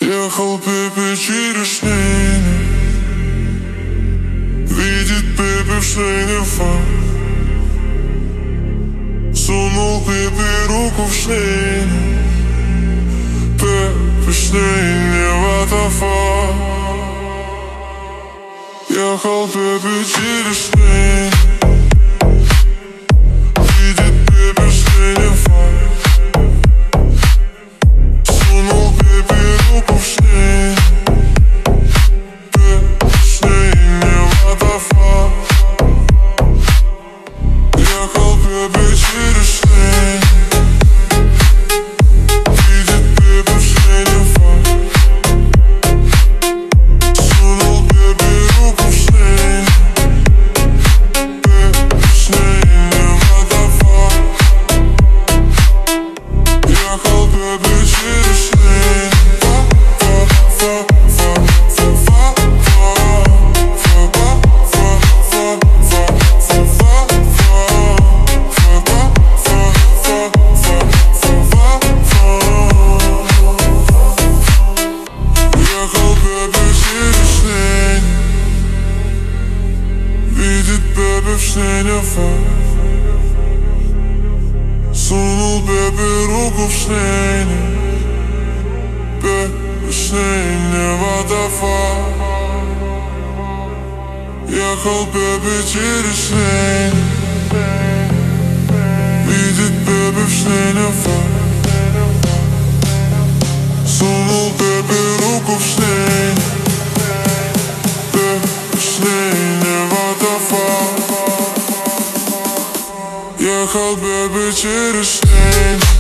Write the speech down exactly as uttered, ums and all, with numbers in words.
Ехал Пепе через Шнейни, видит Пепе в Шнейне фан. Сунул Пепе руку в Шнейни, Пепе в Шнейне ватафа. Ехал Пепе через Шнейни, видит Пепе в Шнейне фан. Сунул Пепе руку в Шнейни, Пепе в Шнейне ватафа. Ехал Пепе через Шнейни, видит Пепе в Шнейне фан. Сунул Пепе руку в Шнейни, Пепе в Шнейне ватафа. Ехал Пепе через Шнейни, в Шнейне фан. Сунул Пепе руку в Шнейни, Пепе в Шнейне ватафа. Ехал Пепе через Шнейни, видит Пепе в Шнейне фан. Сунул Пепе руку в Шнейни, Пепе в Шнейне ватафа. Ехал Пепе через Шнейни.